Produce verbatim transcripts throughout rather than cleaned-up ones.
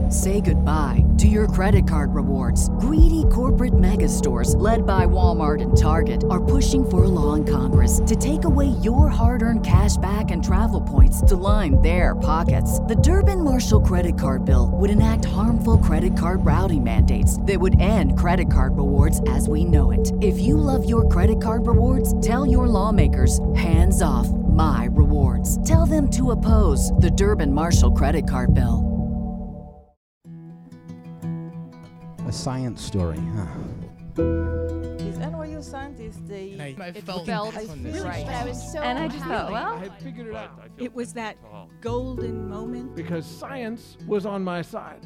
Say goodbye to your credit card rewards. Greedy corporate mega stores, led by Walmart and Target, are pushing for a law in Congress to take away your hard-earned cash back and travel points to line their pockets. The Durbin-Marshall credit card bill would enact harmful credit card routing mandates that would end credit card rewards as we know it. If you love your credit card rewards, tell your lawmakers, hands off my rewards. Tell them to oppose the Durbin-Marshall credit card bill. A science story, huh? These N Y U scientists, they I, I it felt, felt I really right. but I was so and I just happy. thought, well, I had figured it out It was that golden moment. because science was on my side.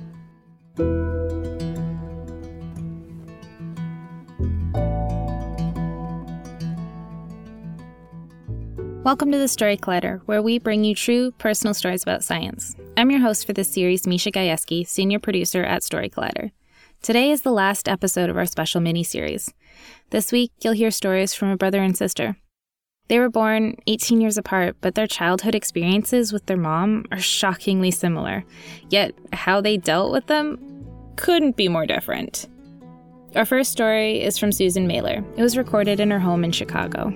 Welcome to the Story Collider, where we bring you true, personal stories about science. I'm your host for this series, Misha Gajewski, senior producer at Story Collider. Today is the last episode of our special mini-series. This week, you'll hear stories from a brother and sister. They were born eighteen years apart, but their childhood experiences with their mom are shockingly similar. Yet, how they dealt with them couldn't be more different. Our first story is from Susan Mailer. It was recorded in her home in Chicago.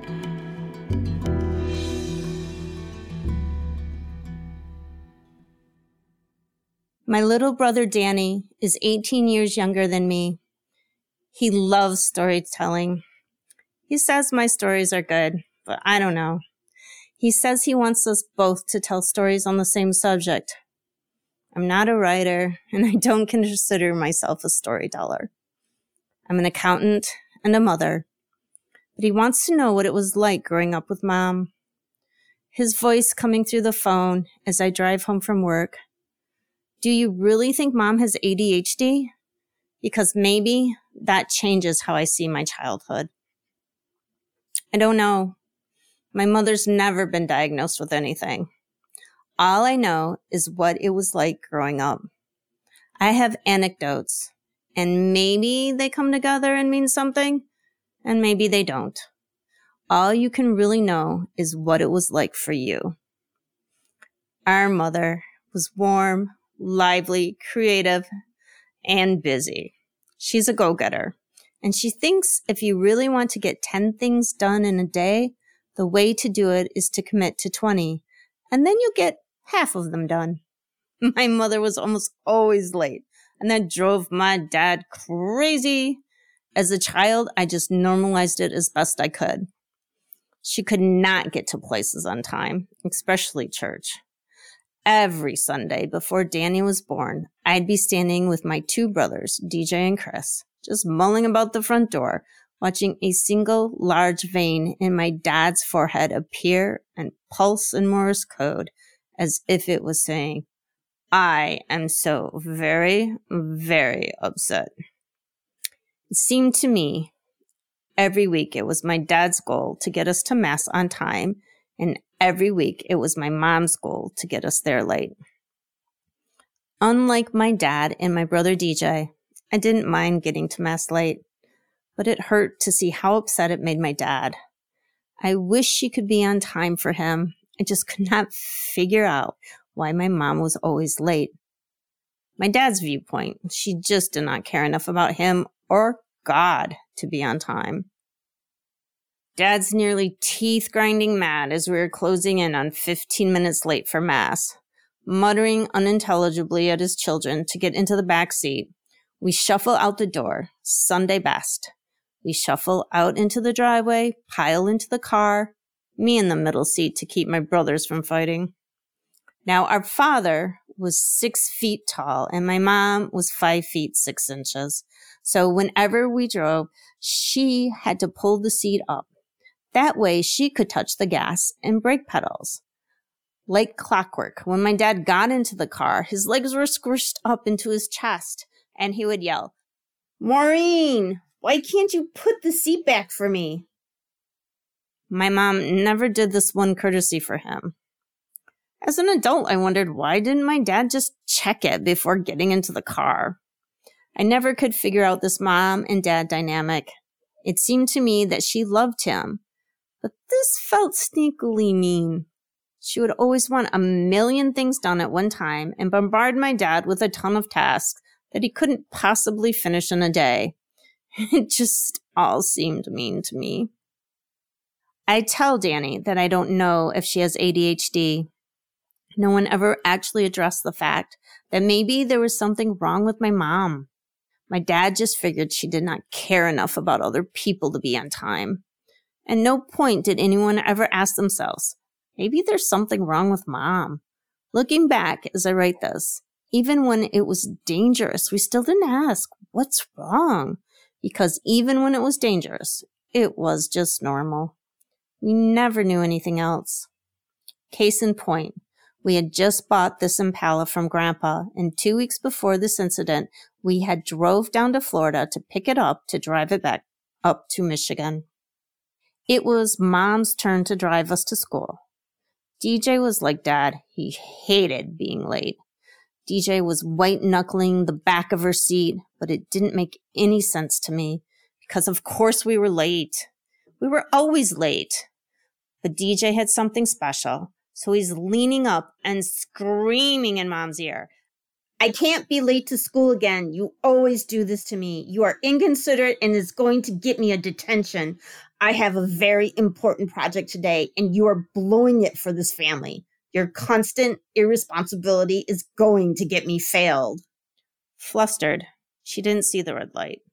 My little brother Danny is eighteen years younger than me. He loves storytelling. He says my stories are good, but I don't know. He says he wants us both to tell stories on the same subject. I'm not a writer, and I don't consider myself a storyteller. I'm an accountant and a mother, but he wants to know what it was like growing up with Mom. His voice coming through the phone as I drive home from work. Do you really think Mom has A D H D? Because maybe that changes how I see my childhood. I don't know. My mother's never been diagnosed with anything. All I know is what it was like growing up. I have anecdotes, and maybe they come together and mean something, and maybe they don't. All you can really know is what it was like for you. Our mother was warm, lively, creative, and busy. She's a go-getter, and she thinks if you really want to get ten things done in a day, the way to do it is to commit to twenty, and then you'll get half of them done. My mother was almost always late, and that drove my dad crazy. As a child, I just normalized it as best I could. She could not get to places on time, especially church. Every Sunday before Danny was born, I'd be standing with my two brothers, D J and Chris, just mulling about the front door, watching a single large vein in my dad's forehead appear and pulse in Morse code as if it was saying, I am so very, very upset. It seemed to me every week it was my dad's goal to get us to Mass on time, and every week, it was my mom's goal to get us there late. Unlike my dad and my brother D J, I didn't mind getting to Mass late, but it hurt to see how upset it made my dad. I wish she could be on time for him. I just could not figure out why my mom was always late. My dad's viewpoint, she just did not care enough about him or God to be on time. Dad's nearly teeth-grinding mad as we were closing in on fifteen minutes late for Mass. Muttering unintelligibly at his children to get into the back seat, we shuffle out the door, Sunday best. We shuffle out into the driveway, pile into the car, me in the middle seat to keep my brothers from fighting. Now, our father was six feet tall, and my mom was five feet six inches. So whenever we drove, she had to pull the seat up. That way, she could touch the gas and brake pedals. Like clockwork, when my dad got into the car, his legs were squished up into his chest, and he would yell, Maureen, why can't you put the seat back for me? My mom never did this one courtesy for him. As an adult, I wondered, why didn't my dad just check it before getting into the car? I never could figure out this mom and dad dynamic. It seemed to me that she loved him, but this felt sneakily mean. She would always want a million things done at one time and bombard my dad with a ton of tasks that he couldn't possibly finish in a day. It just all seemed mean to me. I tell Danny that I don't know if she has A D H D. No one ever actually addressed the fact that maybe there was something wrong with my mom. My dad just figured she did not care enough about other people to be on time. At no point did anyone ever ask themselves, maybe there's something wrong with mom. Looking back as I write this, even when it was dangerous, we still didn't ask, what's wrong? Because even when it was dangerous, it was just normal. We never knew anything else. Case in point, we had just bought this Impala from Grandpa, and two weeks before this incident, we had drove down to Florida to pick it up to drive it back up to Michigan. It was Mom's turn to drive us to school. D J was like Dad. He hated being late. D J was white-knuckling the back of her seat, but it didn't make any sense to me because, of course, we were late. We were always late. But D J had something special. So he's leaning up and screaming in Mom's ear, I can't be late to school again. You always do this to me. You are inconsiderate and it's going to get me a detention. I have a very important project today and you are blowing it for this family. Your constant irresponsibility is going to get me failed. Flustered, she didn't see the red light.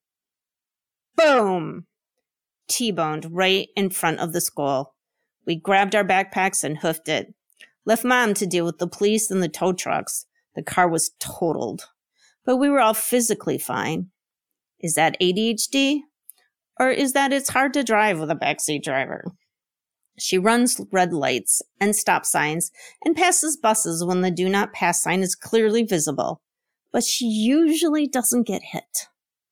Boom! T-boned right in front of the school. We grabbed our backpacks and hoofed it. Left Mom to deal with the police and the tow trucks. The car was totaled. But we were all physically fine. Is that A D H D? Or is that it's hard to drive with a backseat driver? She runs red lights and stop signs and passes buses when the do not pass sign is clearly visible. But she usually doesn't get hit.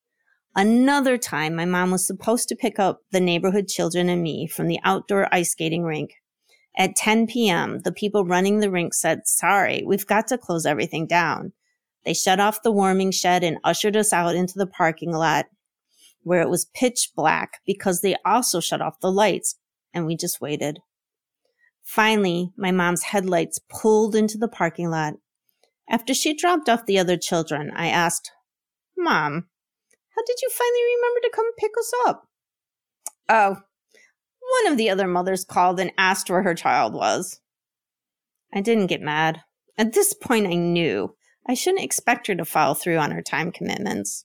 Another time, my mom was supposed to pick up the neighborhood children and me from the outdoor ice skating rink. At ten p.m., the people running the rink said, sorry, we've got to close everything down. They shut off the warming shed and ushered us out into the parking lot where it was pitch black because they also shut off the lights, and we just waited. Finally, my mom's headlights pulled into the parking lot. After she dropped off the other children, I asked, Mom, how did you finally remember to come pick us up? Oh, one of the other mothers called and asked where her child was. I didn't get mad. At this point, I knew I shouldn't expect her to follow through on her time commitments.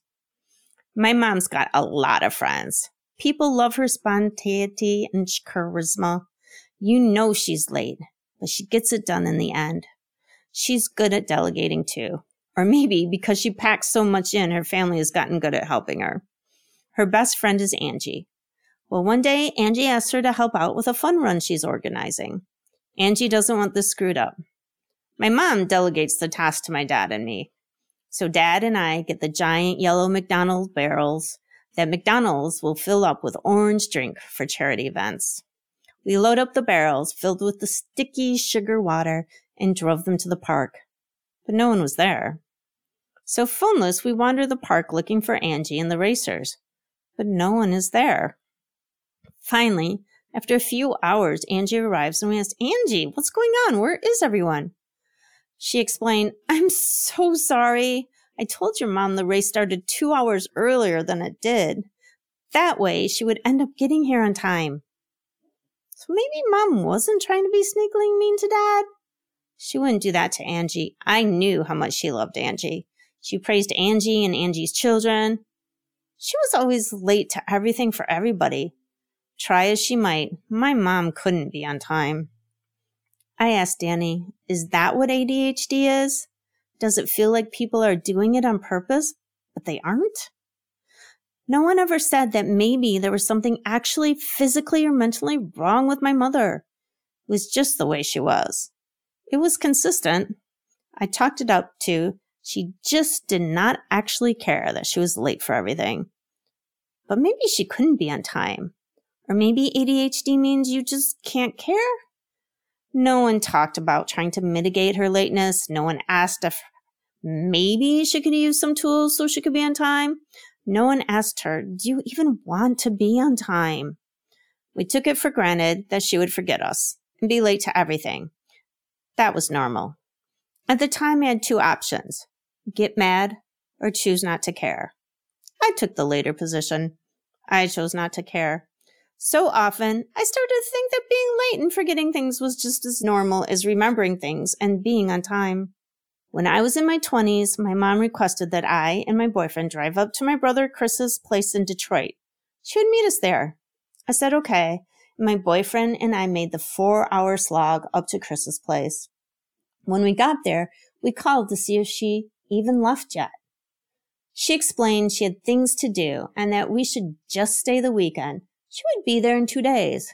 My mom's got a lot of friends. People love her spontaneity and charisma. You know she's late, but she gets it done in the end. She's good at delegating too. Or maybe because she packs so much in, her family has gotten good at helping her. Her best friend is Angie. Well, one day, Angie asked her to help out with a fun run she's organizing. Angie doesn't want this screwed up. My mom delegates the task to my dad and me. So Dad and I get the giant yellow McDonald's barrels that McDonald's will fill up with orange drink for charity events. We load up the barrels filled with the sticky sugar water and drove them to the park. But no one was there. So phoneless, we wander the park looking for Angie and the racers. But no one is there. Finally, after a few hours, Angie arrives and we ask, Angie, what's going on? Where is everyone? She explained, I'm so sorry. I told your mom the race started two hours earlier than it did. That way, she would end up getting here on time. So maybe Mom wasn't trying to be sneakily mean to Dad? She wouldn't do that to Angie. I knew how much she loved Angie. She praised Angie and Angie's children. She was always late to everything for everybody. Try as she might, my mom couldn't be on time. I asked Danny, is that what A D H D is? Does it feel like people are doing it on purpose, but they aren't? No one ever said that maybe there was something actually physically or mentally wrong with my mother. It was just the way she was. It was consistent. I talked it up to, she just did not actually care that she was late for everything. But maybe she couldn't be on time. Or maybe A D H D means you just can't care? No one talked about trying to mitigate her lateness. No one asked if maybe she could use some tools so she could be on time. No one asked her, do you even want to be on time? We took it for granted that she would forget us and be late to everything. That was normal. At the time, I had two options: get mad or choose not to care. I took the later position. I chose not to care. So often, I started to think that being late and forgetting things was just as normal as remembering things and being on time. When I was in my twenties, my mom requested that I and my boyfriend drive up to my brother Chris's place in Detroit. She would meet us there. I said okay, and my boyfriend and I made the four-hour slog up to Chris's place. When we got there, we called to see if she even left yet. She explained she had things to do and that we should just stay the weekend. She would be there in two days.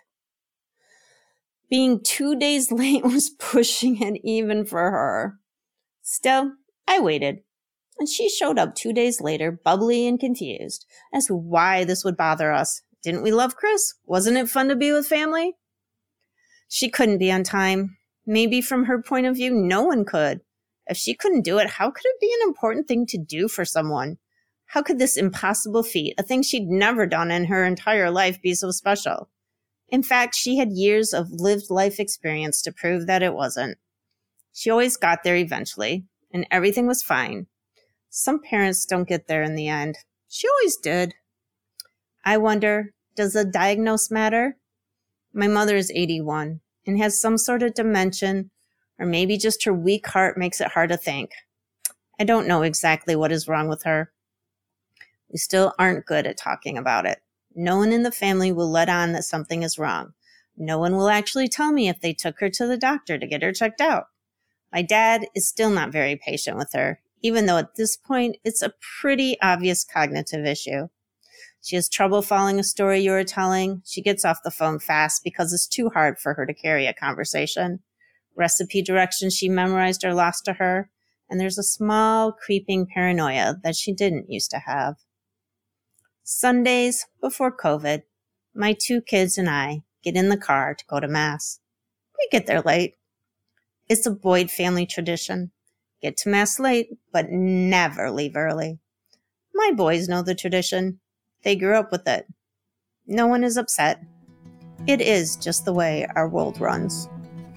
Being two days late was pushing it even for her. Still, I waited, and she showed up two days later, bubbly and confused as to why this would bother us. Didn't we love Chris? Wasn't it fun to be with family? She couldn't be on time. Maybe from her point of view, no one could. If she couldn't do it, how could it be an important thing to do for someone? How could this impossible feat, a thing she'd never done in her entire life, be so special? In fact, she had years of lived life experience to prove that it wasn't. She always got there eventually, and everything was fine. Some parents don't get there in the end. She always did. I wonder, does the diagnosis matter? My mother is eighty-one and has some sort of dementia, or maybe just her weak heart makes it hard to think. I don't know exactly what is wrong with her. We still aren't good at talking about it. No one in the family will let on that something is wrong. No one will actually tell me if they took her to the doctor to get her checked out. My dad is still not very patient with her, even though at this point it's a pretty obvious cognitive issue. She has trouble following a story you are telling. She gets off the phone fast because it's too hard for her to carry a conversation. Recipe directions she memorized are lost to her, and there's a small creeping paranoia that she didn't used to have. Sundays, before COVID, my two kids and I get in the car to go to Mass. We get there late. It's a Boyd family tradition. Get to Mass late, but never leave early. My boys know the tradition. They grew up with it. No one is upset. It is just the way our world runs.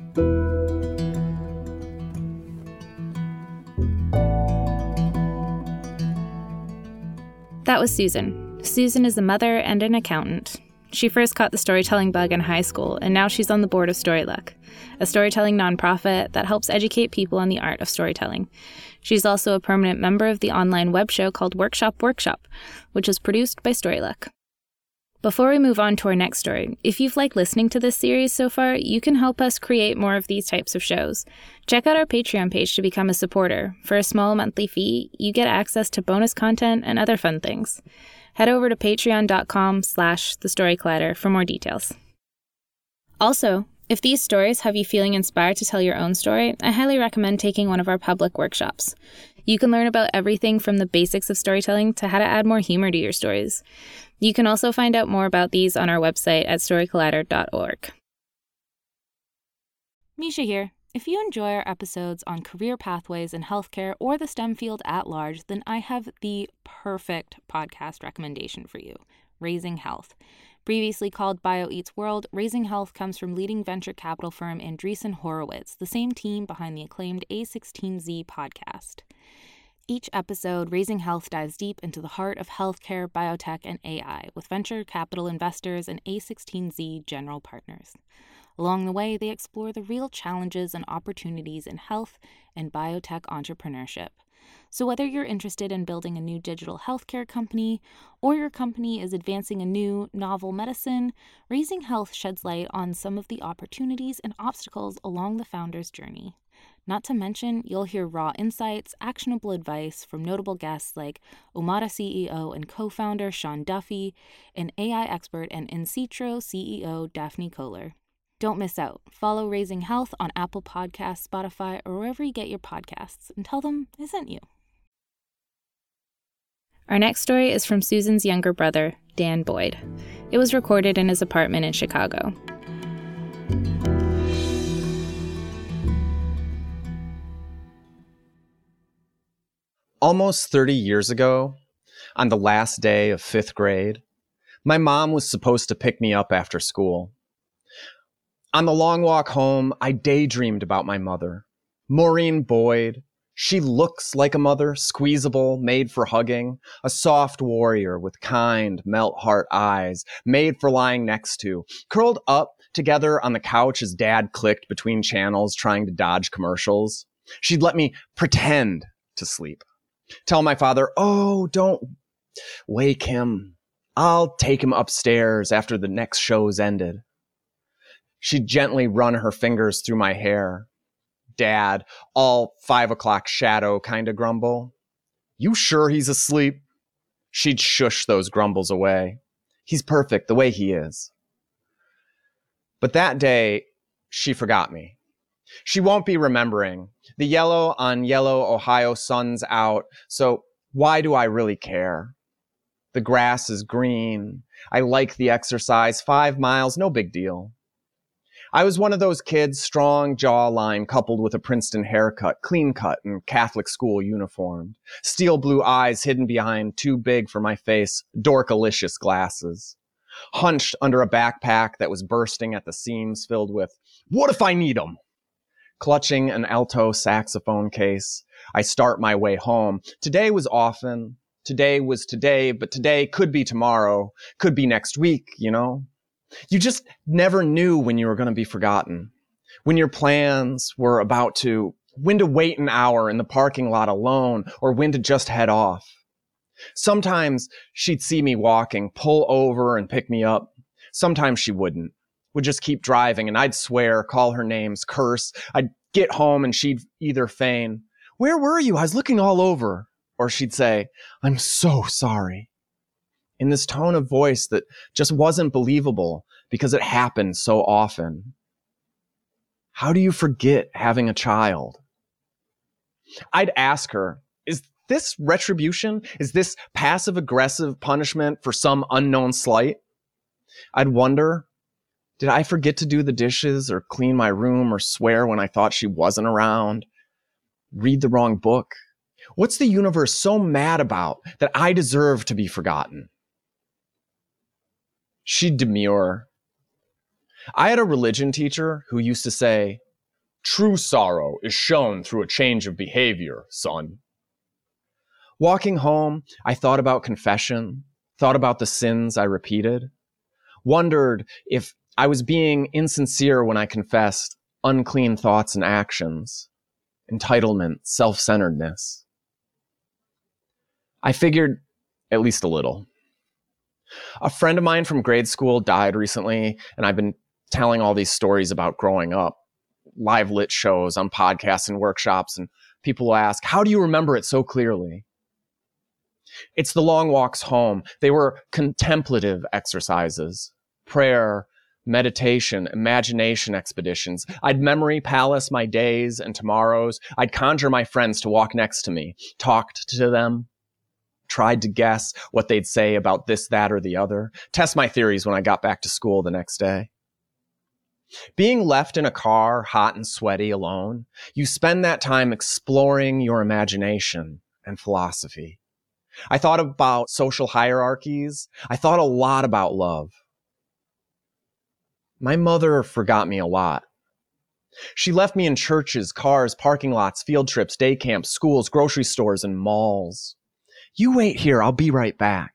That was Susan. Susan is a mother and an accountant. She first caught the storytelling bug in high school, and now she's on the board of Storyluck, a storytelling nonprofit that helps educate people on the art of storytelling. She's also a permanent member of the online web show called Workshop Workshop, which is produced by Storyluck. Before we move on to our next story, if you've liked listening to this series so far, you can help us create more of these types of shows. Check out our Patreon page to become a supporter. For a small monthly fee, you get access to bonus content and other fun things. Head over to patreon.com slash the story collider for more details. Also, if these stories have you feeling inspired to tell your own story, I highly recommend taking one of our public workshops. You can learn about everything from the basics of storytelling to how to add more humor to your stories. You can also find out more about these on our website at story collider dot org. Misha here. If you enjoy our episodes on career pathways in healthcare or the STEM field at large, then I have the perfect podcast recommendation for you, Raising Health. Previously called BioEats World, Raising Health comes from leading venture capital firm Andreessen Horowitz, the same team behind the acclaimed A sixteen Z podcast. Each episode, Raising Health dives deep into the heart of healthcare, biotech, and A I with venture capital investors and A sixteen Z general partners. Along the way, they explore the real challenges and opportunities in health and biotech entrepreneurship. So whether you're interested in building a new digital healthcare company or your company is advancing a new, novel medicine, Raising Health sheds light on some of the opportunities and obstacles along the founder's journey. Not to mention, you'll hear raw insights, actionable advice from notable guests like Omada C E O and co-founder Sean Duffy, and A I expert and In Citro C E O Daphne Kohler. Don't miss out. Follow Raising Health on Apple Podcasts, Spotify, or wherever you get your podcasts, and tell them I sent you. Our next story is from Susan's younger brother, Dan Boyd. It was recorded in his apartment in Chicago. Almost thirty years ago, on the last day of fifth grade, my mom was supposed to pick me up after school. On the long walk home, I daydreamed about my mother, Maureen Boyd. She looks like a mother, squeezable, made for hugging, a soft warrior with kind, melt-heart eyes, made for lying next to, curled up together on the couch as Dad clicked between channels trying to dodge commercials. She'd let me pretend to sleep. Tell my father, oh, don't wake him. I'll take him upstairs after the next show's ended. She'd gently run her fingers through my hair. Dad, all five o'clock shadow kind of grumble. You sure he's asleep? She'd shush those grumbles away. He's perfect the way he is. But that day, she forgot me. She won't be remembering. The yellow on yellow Ohio sun's out, so why do I really care? The grass is green. I like the exercise. Five miles, no big deal. I was one of those kids, strong jawline coupled with a Princeton haircut, clean cut and Catholic school uniformed. Steel blue eyes hidden behind too big for my face, dorkalicious glasses. Hunched under a backpack that was bursting at the seams filled with, what if I need 'em? Clutching an alto saxophone case, I start my way home. Today was often. Today was today, but today could be tomorrow, could be next week, you know? You just never knew when you were going to be forgotten, when your plans were about to, when to wait an hour in the parking lot alone, or when to just head off. Sometimes she'd see me walking, pull over and pick me up. Sometimes she wouldn't, would just keep driving, and I'd swear, call her names, curse. I'd get home and she'd either feign, where were you? I was looking all over. Or she'd say, I'm so sorry. In this tone of voice that just wasn't believable because it happened so often. How do you forget having a child? I'd ask her, is this retribution? Is this passive-aggressive punishment for some unknown slight? I'd wonder, did I forget to do the dishes or clean my room or swear when I thought she wasn't around? Read the wrong book? What's the universe so mad about that I deserve to be forgotten? She'd demur. I had a religion teacher who used to say, true sorrow is shown through a change of behavior, son. Walking home, I thought about confession, thought about the sins I repeated, wondered if I was being insincere when I confessed unclean thoughts and actions, entitlement, self-centeredness. I figured at least a little. A friend of mine from grade school died recently, and I've been telling all these stories about growing up, live lit shows on podcasts and workshops, and people will ask, how do you remember it so clearly? It's the long walks home. They were contemplative exercises, prayer, meditation, imagination expeditions. I'd memory palace my days and tomorrows. I'd conjure my friends to walk next to me, talked to them, tried to guess what they'd say about this, that, or the other, test my theories when I got back to school the next day. Being left in a car, hot and sweaty, alone, you spend that time exploring your imagination and philosophy. I thought about social hierarchies. I thought a lot about love. My mother forgot me a lot. She left me in churches, cars, parking lots, field trips, day camps, schools, grocery stores, and malls. You wait here, I'll be right back.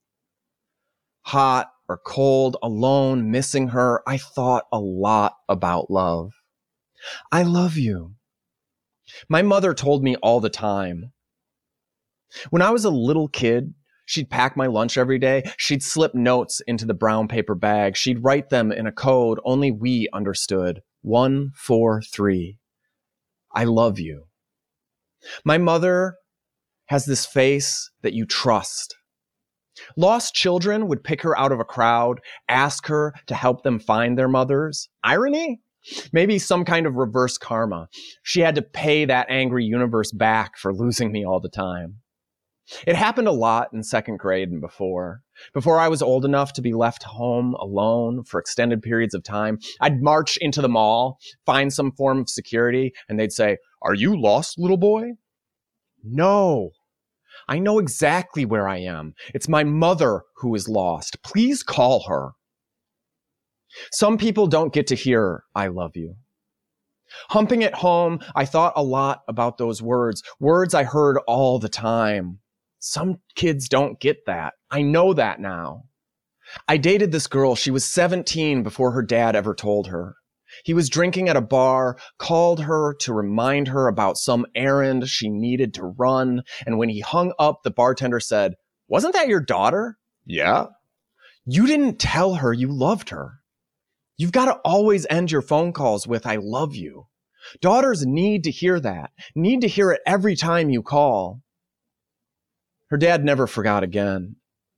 Hot or cold, alone, missing her, I thought a lot about love. I love you. My mother told me all the time. When I was a little kid, she'd pack my lunch every day. She'd slip notes into the brown paper bag. She'd write them in a code only we understood. One, four, three. I love you. My mother has this face that you trust. Lost children would pick her out of a crowd, ask her to help them find their mothers. Irony? Maybe some kind of reverse karma. She had to pay that angry universe back for losing me all the time. It happened a lot in second grade and before. Before I was old enough to be left home alone for extended periods of time, I'd march into the mall, find some form of security, and they'd say, "Are you lost, little boy?" No. I know exactly where I am. It's my mother who is lost. Please call her. Some people don't get to hear, I love you. Humping at home, I thought a lot about those words, words I heard all the time. Some kids don't get that. I know that now. I dated this girl. She was seventeen before her dad ever told her. He was drinking at a bar, called her to remind her about some errand she needed to run. And when he hung up, the bartender said, "Wasn't that your daughter?" "Yeah." "You didn't tell her you loved her." You've got to always end your phone calls with, "I love you." Daughters need to hear that, need to hear it every time you call. Her dad never forgot again.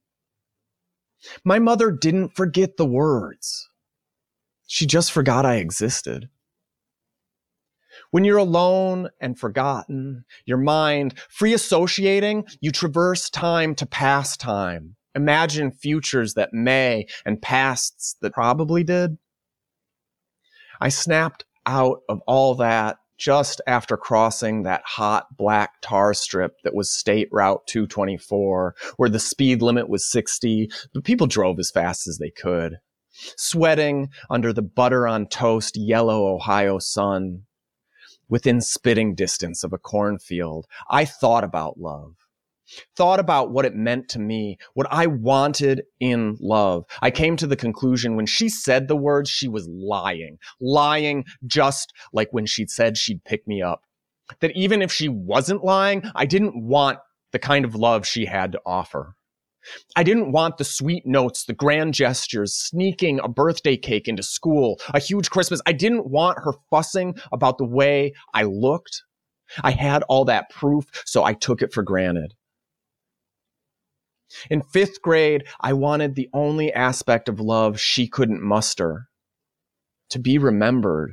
My mother didn't forget the words. She just forgot I existed. When you're alone and forgotten, your mind free associating, you traverse time to past time. Imagine futures that may and pasts that probably did. I snapped out of all that just after crossing that hot black tar strip that was State Route two twenty-four, where the speed limit was sixty, but people drove as fast as they could. Sweating under the butter on toast yellow Ohio sun, within spitting distance of a cornfield, I thought about love. Thought about what it meant to me, what I wanted in love. I came to the conclusion when she said the words, she was lying. Lying just like when she'd said she'd pick me up. That even if she wasn't lying, I didn't want the kind of love she had to offer. I didn't want the sweet notes, the grand gestures, sneaking a birthday cake into school, a huge Christmas. I didn't want her fussing about the way I looked. I had all that proof, so I took it for granted. In fifth grade, I wanted the only aspect of love she couldn't muster, to be remembered.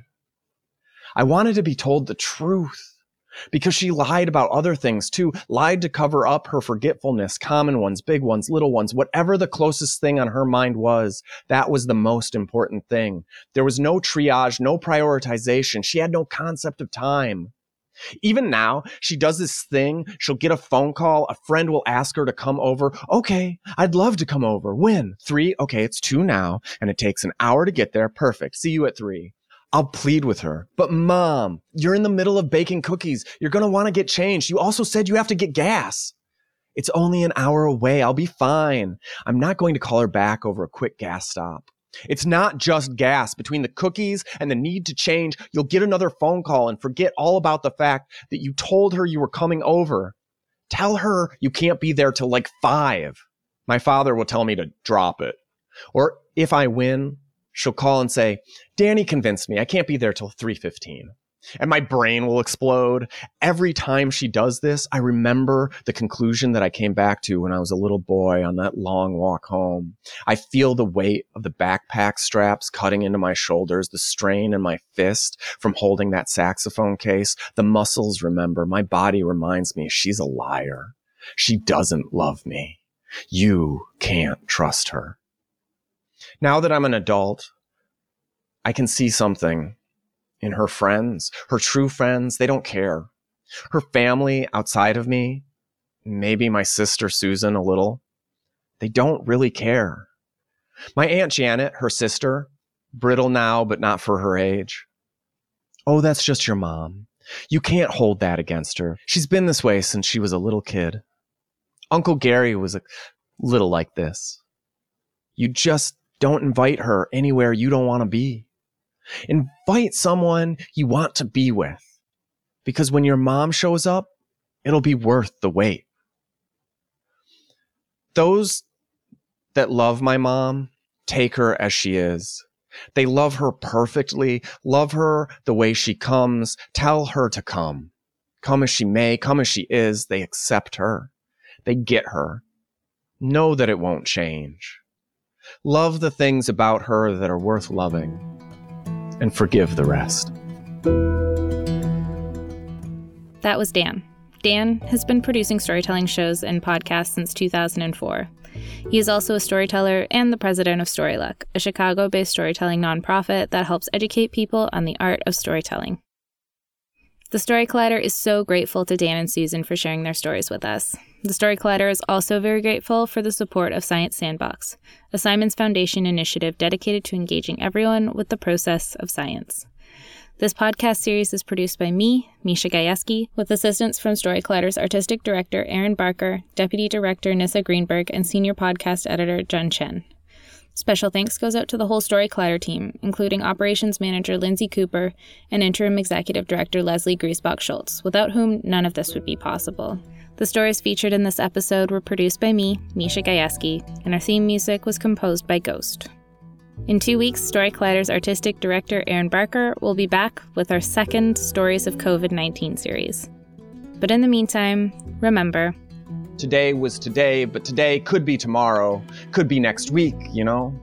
I wanted to be told the truth, because she lied about other things too, lied to cover up her forgetfulness, common ones, big ones, little ones, whatever the closest thing on her mind was, that was the most important thing. There was no triage, no prioritization. She had no concept of time. Even now, she does this thing. She'll get a phone call. A friend will ask her to come over. Okay, I'd love to come over. When? Three? Okay, it's two now, and it takes an hour to get there. Perfect. See you at three. I'll plead with her. But Mom, you're in the middle of baking cookies. You're going to want to get changed. You also said you have to get gas. It's only an hour away. I'll be fine. I'm not going to call her back over a quick gas stop. It's not just gas. Between the cookies and the need to change, you'll get another phone call and forget all about the fact that you told her you were coming over. Tell her you can't be there till like five. My father will tell me to drop it. Or if I win, she'll call and say, Danny convinced me I can't be there till three fifteen. And my brain will explode. Every time she does this, I remember the conclusion that I came back to when I was a little boy on that long walk home. I feel the weight of the backpack straps cutting into my shoulders, the strain in my fist from holding that saxophone case. The muscles remember. My body reminds me she's a liar. She doesn't love me. You can't trust her. Now that I'm an adult, I can see something in her friends, her true friends. They don't care. Her family outside of me, maybe my sister Susan a little, they don't really care. My Aunt Janet, her sister, brittle now, but not for her age. Oh, that's just your mom. You can't hold that against her. She's been this way since she was a little kid. Uncle Gary was a little like this. You just don't invite her anywhere you don't want to be. Invite someone you want to be with, because when your mom shows up, it'll be worth the wait. Those that love my mom take her as she is. They love her perfectly, love her the way she comes, tell her to come. Come as she may, come as she is, they accept her. They get her. Know that it won't change. Love the things about her that are worth loving. And forgive the rest. That was Dan. Dan has been producing storytelling shows and podcasts since two thousand four. He is also a storyteller and the president of Storyluck, a Chicago-based storytelling nonprofit that helps educate people on the art of storytelling. The Story Collider is so grateful to Dan and Susan for sharing their stories with us. The Story Collider is also very grateful for the support of Science Sandbox, a Simons Foundation initiative dedicated to engaging everyone with the process of science. This podcast series is produced by me, Misha Gajewski, with assistance from Story Collider's artistic director, Aaron Barker, deputy director, Nissa Greenberg, and senior podcast editor, Jen Chen. Special thanks goes out to the whole Story Collider team, including operations manager Lindsay Cooper and interim executive director Leslie Griesbach-Schultz, without whom none of this would be possible. The stories featured in this episode were produced by me, Misha Gajewski, and our theme music was composed by Ghost. In two weeks, Story Collider's artistic director, Aaron Barker, will be back with our second Stories of COVID nineteen series. But in the meantime, remember, Today was today, but today could be tomorrow, could be next week, you know?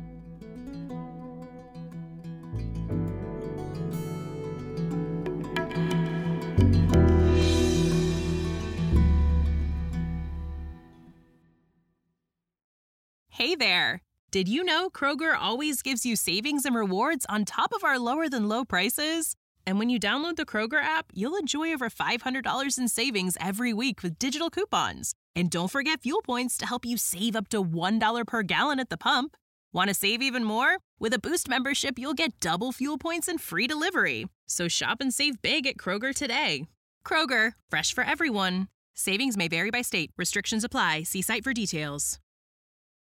Hey there! Did you know Kroger always gives you savings and rewards on top of our lower-than-low prices? And when you download the Kroger app, you'll enjoy over five hundred dollars in savings every week with digital coupons. And don't forget fuel points to help you save up to one dollar per gallon at the pump. Want to save even more? With a Boost membership, you'll get double fuel points and free delivery. So shop and save big at Kroger today. Kroger, fresh for everyone. Savings may vary by state. Restrictions apply. See site for details.